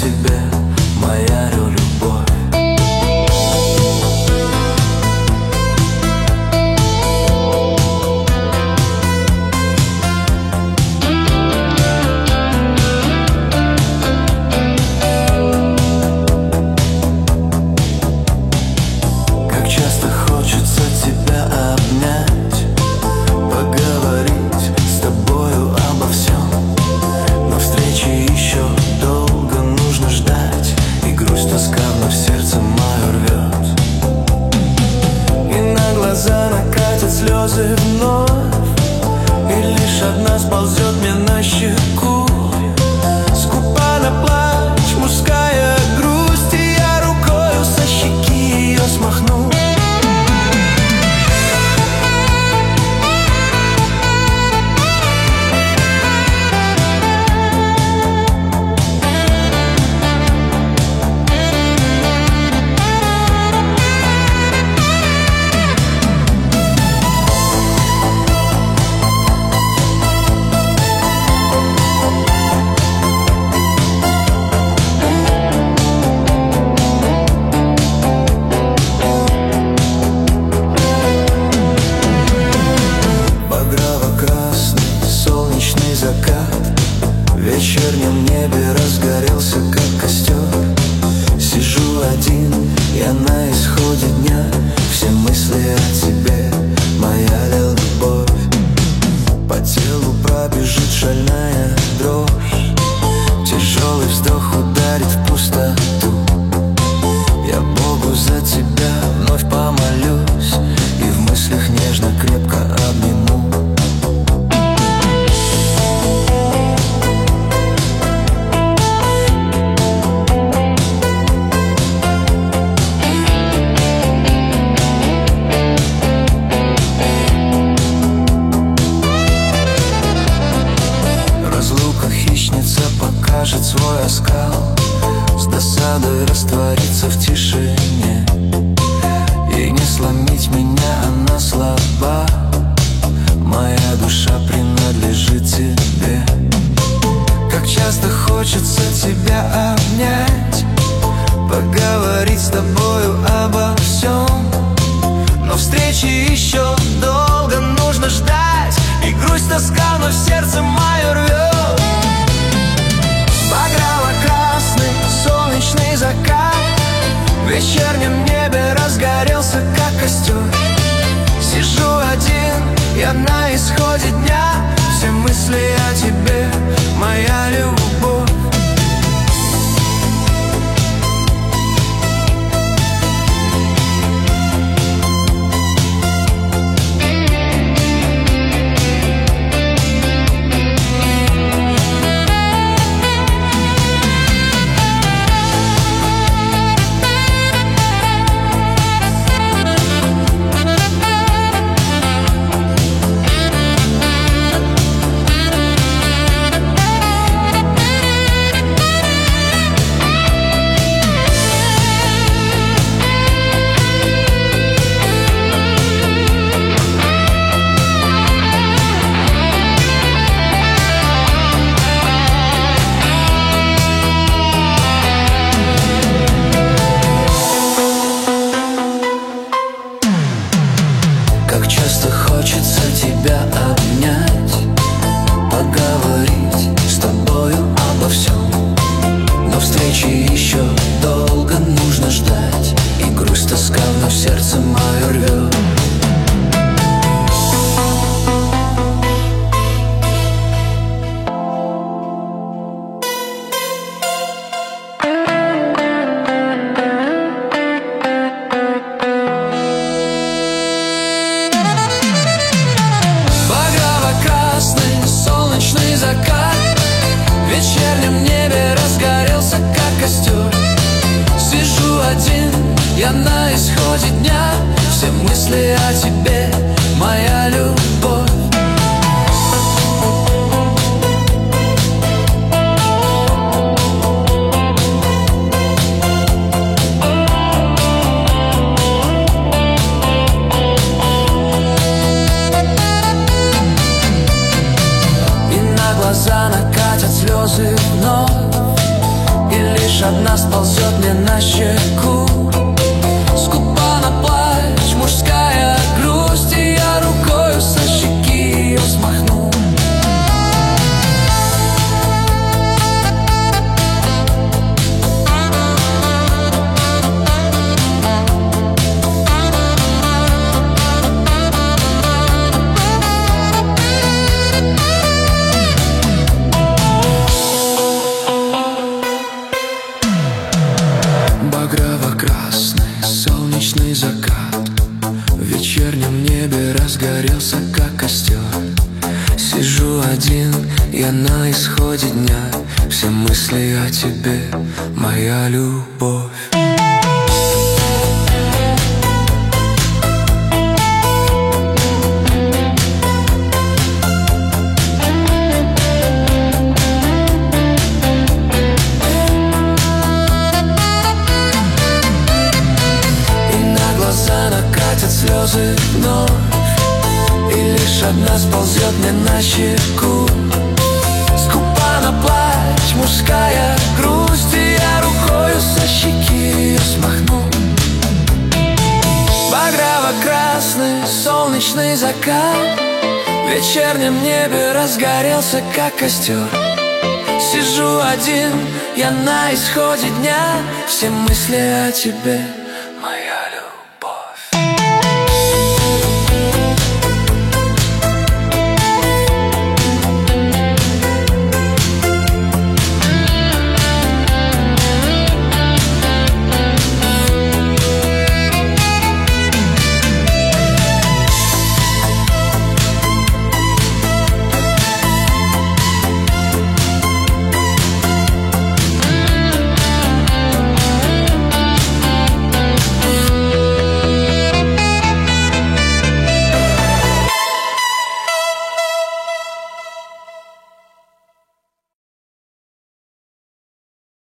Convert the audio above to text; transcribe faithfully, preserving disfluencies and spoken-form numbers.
тебе, моя любовь. Как часто хочется тебя обнять, поговорить с тобою обо всем. Но встречи еще долго нужно ждать, и грусть, тоска вновь сердце мое рвет. И на глаза накатят слезы вновь, и лишь одна сползет мне на щеку. Скупа на плач мужская грусть, и я рукою со щеки ее смахну. В вечернем небе разгорелся, как костер. Сижу один, я на исходе дня. Все мысли о тебе, моя любовь. По телу пробежит шальная дрожь, тяжелый вздох ударит в пустоту. Я Богу за тебя вновь помолюсь, и в мыслях нежно крепко обниму. Покажет свой оскал, с досадой растворится в тишине. Ей не сломить меня, она слаба. Моя душа принадлежит тебе. Как часто хочется тебя обнять, поговорить с тобою обо всем. Но встречи еще долго нужно ждать, и грусть, тоска вновь сердце мое рвет. Багрово-красный солнечный закат в вечернем небе разгорелся, как костер. Сижу один, я на исходе дня. Все мысли о тебе, моя любовь. Как часто хочется тебя обнять, поговорить с тобою обо всем. Но встречи еще долго нужно ждать, и грусть, тоска вновь сердце мое рвет. Закат в вечернем небе разгорелся, как костер. Сижу один, я на исходе дня. Все мысли о тебе, моя любовь. глаза накатят слезы вновь, и лишь одна сползет мне на щеку. Скупа на плач, мужская грусть, и я рукою со щеки ее смахну. Багрово-красный солнечный закат в вечернем небе разгорелся, как костер. Сижу один, я на исходе дня, все мысли о тебе, моя любовь. Накатят слезы вновь, и лишь одна сползет мне на щеку. Скупа на плач, мужская грусть, и я рукою со щеки ее смахну. Багрово-красный солнечный закат в вечернем небе разгорелся, как костер. Сижу один, я на исходе дня, все мысли о тебе,